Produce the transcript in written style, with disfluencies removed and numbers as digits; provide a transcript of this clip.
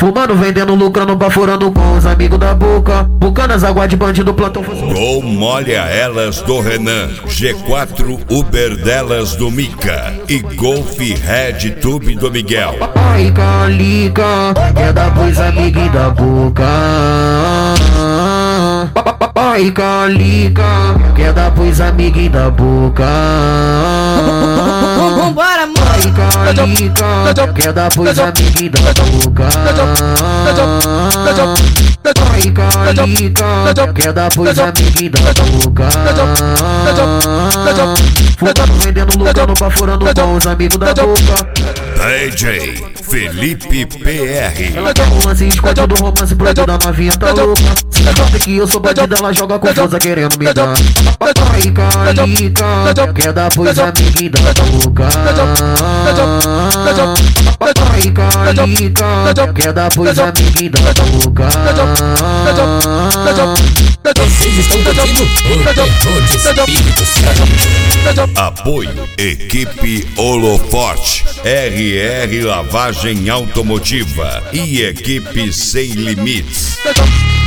Fumando, vendendo, lucrando, baforando com os amigos da boca. Bucanas, água de bandido, plantão. Gol molha elas do Renan, G4 Uber delas do Mica e Golf Red Tube do Miguel. Ai, calica, quer dar pros amigos da boca. Ai, calica, quer dar pros amigos da boca. Vambora, mano. Ai, calica, quer dar pros amigos da boca. Ai, calica, quer dar pros amigos da boca. Fumando, vendendo, lucrando, baforando com os amigos da boca. DJ Felipe PR. Ela quer um lance escondido, romance proibido da novinha tá louca. Se ela sabe que eu sou bandido, ela joga confusa querendo me dar. Ai, calica, quer dar pros amigos da boca. Ai, calica, quer dar pros amigos da boca. Vocês estão curtindo o terror de Espírito Santo. Apoio Equipe Holoforte, RR Lavagem Automotiva e Equipe Sem Limites.